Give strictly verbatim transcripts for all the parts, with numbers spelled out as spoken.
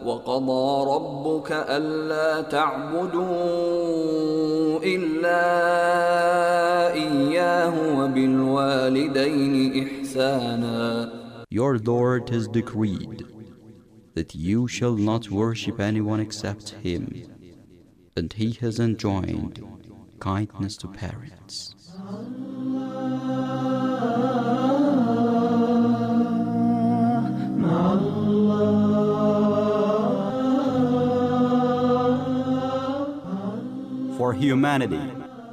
وقضى ربك ألا تعبدوا إلا إياه وبالوالدين إحسانا. Your Lord has decreed that you shall not worship anyone except Him, and He has enjoined kindness to parents. For humanity.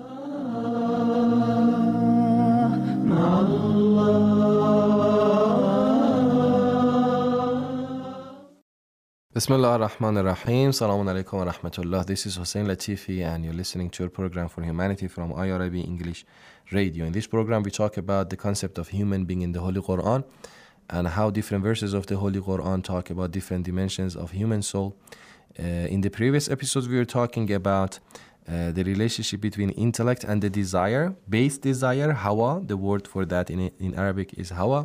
Bismillah ar-Rahman ar-Rahim. Salamun alaikum wa rahmatullah. This is Hussein Latifi and you're listening to a program for humanity from I R I B English Radio. In this program we talk about the concept of human being in the Holy Quran and how different verses of the Holy Quran talk about different dimensions of human soul. Uh, in the previous episodes we were talking about uh, the relationship between intellect and the desire, base desire, hawa. The word for that in, in Arabic is hawa.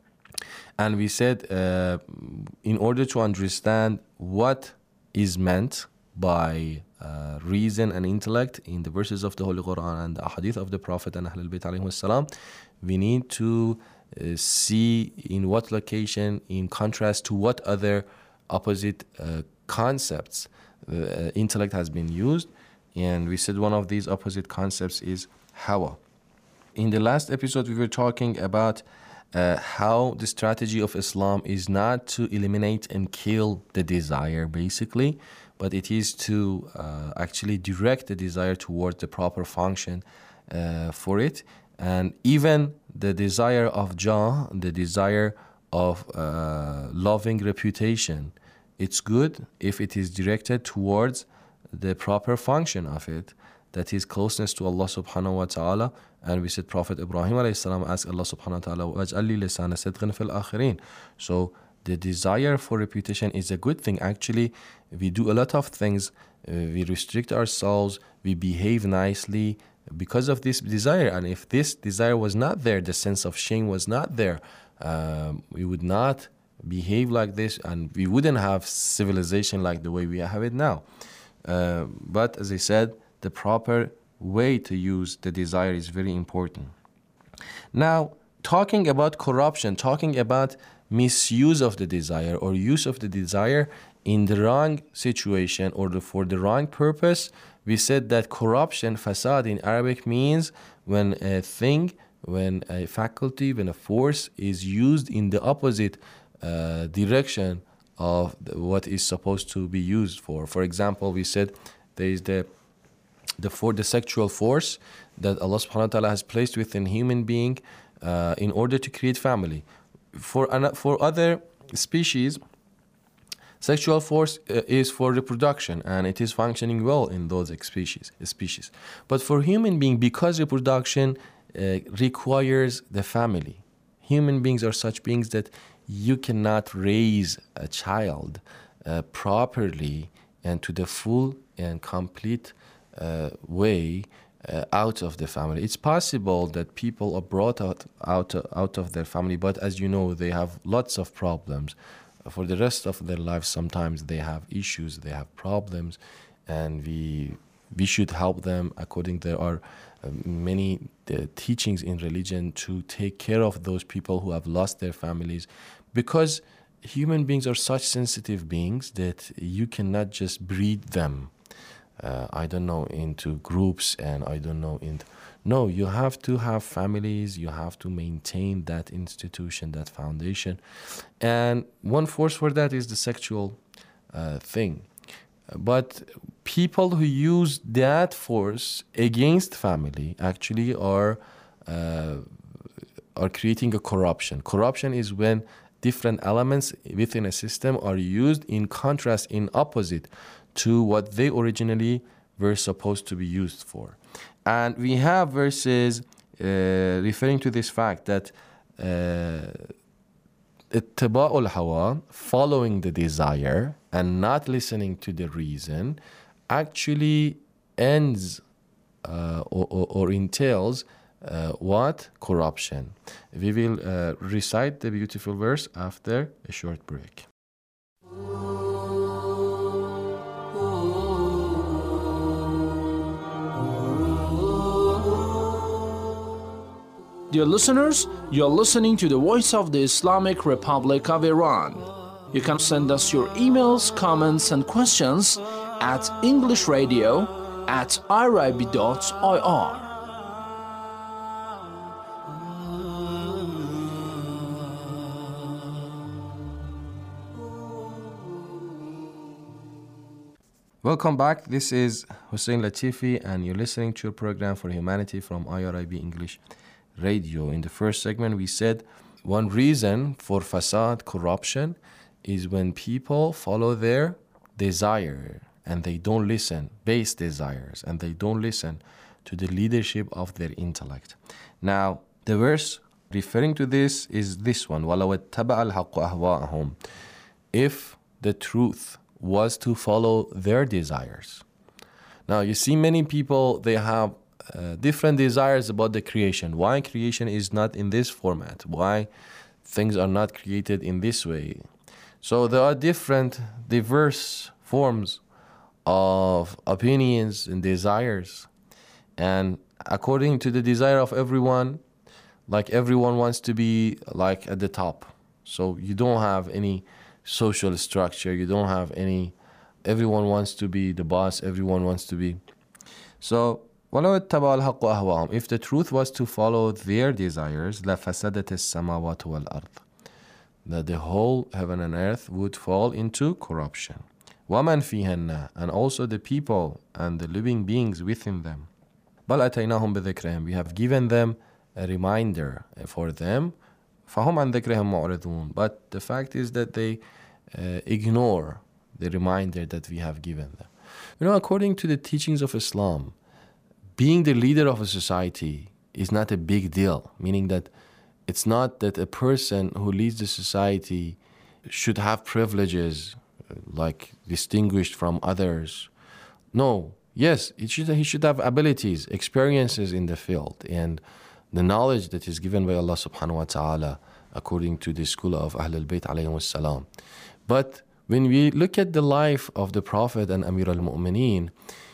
And we said uh, in order to understand what is meant by uh, reason and intellect in the verses of the Holy Quran and the ahadith of the Prophet and Ahlul Bayt alayhi salam, we need to uh, see in what location, in contrast to what other opposite uh, concepts uh, intellect has been used. And we said one of these opposite concepts is hawa. In the last episode we were talking about Uh, how the strategy of Islam is not to eliminate and kill the desire basically, but it is to uh, actually direct the desire towards the proper function uh, for it. And even the desire of jah, the desire of uh, loving reputation, it's good if it is directed towards the proper function of it, that is closeness to Allah subhanahu wa ta'ala. And we said Prophet Ibrahim alayhi salam asked Allah subhanahu wa ta'ala, وَاجْعَلْ لِي لِسَانَ صِدْقٍ فِي الْآخِرِينَ. So the desire for reputation is a good thing. Actually, we do a lot of things. Uh, we restrict ourselves. We behave nicely because of this desire. And if this desire was not there, the sense of shame was not there, um, we would not behave like this and we wouldn't have civilization like the way we have it now. Uh, but as I said, the proper way to use the desire is very important. Now, talking about corruption, talking about misuse of the desire or use of the desire in the wrong situation or the, for the wrong purpose, we said that corruption, fasad in Arabic, means when a thing, when a faculty, when a force is used in the opposite uh, direction of the, what is supposed to be used for. For example, we said there is the The, for the sexual force that Allah subhanahu wa ta'ala has placed within human being uh, in order to create family. For, for other species, sexual force uh, is for reproduction and it is functioning well in those species. species. But for human being, because reproduction uh, requires the family, human beings are such beings that you cannot raise a child uh, properly and to the full and complete Uh, way uh, out of the family. It's possible that people are brought out, out out of their family, but as you know, they have lots of problems. For the rest of their lives, sometimes they have issues, they have problems, and we we should help them according there are uh, many uh, teachings in religion to take care of those people who have lost their families, because human beings are such sensitive beings that you cannot just breed them. Uh, I don't know, into groups and I don't know, in no, you have to have families, you have to maintain that institution, that foundation. And one force for that is the sexual uh, thing. But people who use that force against family actually are, uh, are creating a corruption. Corruption is when different elements within a system are used in contrast, in opposite to what they originally were supposed to be used for. And we have verses uh, referring to this fact that ittiba'ul hawa, following the desire and not listening to the reason, actually ends uh, or, or, or entails uh, what? Corruption. We will uh, recite the beautiful verse after a short break. Dear listeners, you're listening to the voice of the Islamic Republic of Iran. You can send us your emails, comments, and questions at englishradio at irib dot I R. Welcome back. This is Hussein Latifi, and you're listening to a program for humanity from I R I B English Radio. In the first segment, we said one reason for fasad, corruption, is when people follow their desire and they don't listen, base desires, and they don't listen to the leadership of their intellect. Now, the verse referring to this is this one, وَلَوْ اتَّبَعَ الْحَقُّ أَهْوَاءَهُمْ. If the truth was to follow their desires. Now, you see many people, they have uh, different desires about the creation. Why creation is not in this format? Why things are not created in this way? So there are different, diverse forms of opinions and desires. And according to the desire of everyone, like everyone wants to be like at the top. So you don't have any social structure, you don't have any, everyone wants to be the boss, everyone wants to be. So, وَلَوْ اتَّبَعَ الْحَقُّ أَهْوَاءَهُمْ. If the truth was to follow their desires, لَفَسَدَتِ السَّمَاوَاتُ وَالْأَرْضِ. That the whole heaven and earth would fall into corruption. وَمَنْ فِيهَنَّ. And also the people and the living beings within them. بَلْ أَتَيْنَاهُمْ بِذِكْرِهِمْ. We have given them a reminder for them. فَهُمْ عَنْ ذِكْرِهِمْ مُعْرِضُونَ. But the fact is that they uh, ignore the reminder that we have given them. You know, according to the teachings of Islam, being the leader of a society is not a big deal, meaning that it's not that a person who leads the society should have privileges like distinguished from others. No, yes, it should, he should have abilities, experiences in the field, and the knowledge that is given by Allah subhanahu wa ta'ala according to the school of Ahlul Bayt alayhim salam. But when we look at the life of the Prophet and Amir al-Mu'mineen,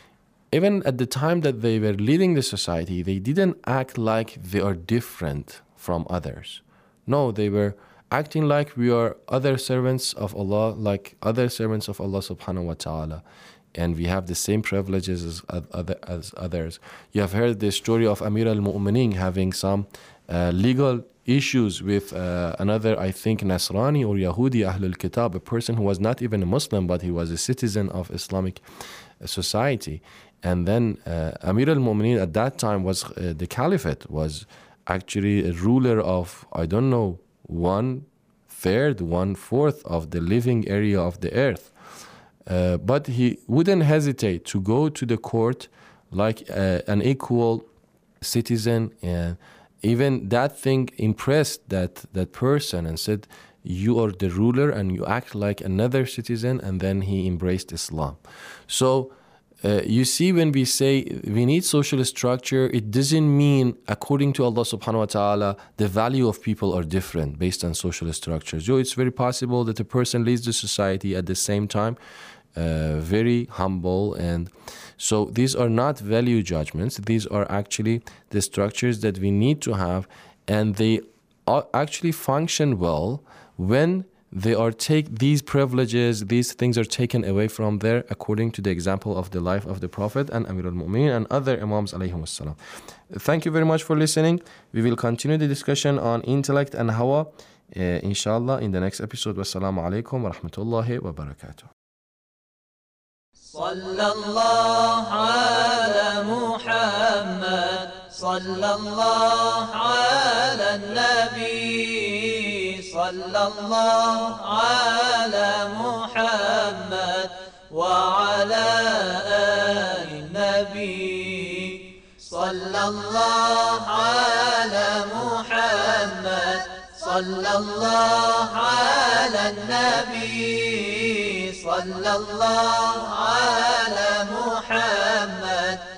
even at the time that they were leading the society, they didn't act like they are different from others. No, they were acting like we are other servants of Allah, like other servants of Allah subhanahu wa ta'ala. And we have the same privileges as, other, as others. You have heard the story of Amir al-Mu'mineen having some uh, legal issues with uh, another, I think, Nasrani or Yahudi, Ahlul Kitab, a person who was not even a Muslim, but he was a citizen of Islamic society. And then uh, Amir al-Mu'mineen at that time was, uh, the caliphate was actually a ruler of, I don't know, one third, one fourth of the living area of the earth. Uh, but he wouldn't hesitate to go to the court like uh, an equal citizen, and even that thing impressed that, that person and said, you are the ruler and you act like another citizen, and then he embraced Islam. So uh, you see, when we say we need social structure, it doesn't mean according to Allah subhanahu wa ta'ala the value of people are different based on social structures. So it's very possible that a person leads the society at the same time Uh, very humble, and so these are not value judgments. These are actually the structures that we need to have, and they are actually function well when they are take these privileges, these things are taken away from there, according to the example of the life of the Prophet and Amir al-Mu'mineen and other Imams alayhim assalam. Thank you very much for listening. We will continue the discussion on intellect and hawa, uh, inshallah, in the next episode. Wassalamu alaikum wa rahmatullahi wa barakatuh. صلى الله على محمد صلى الله على النبي صلى الله على محمد وعلى آل النبي صلى الله على محمد صلى الله على النبي صلى الله على محمد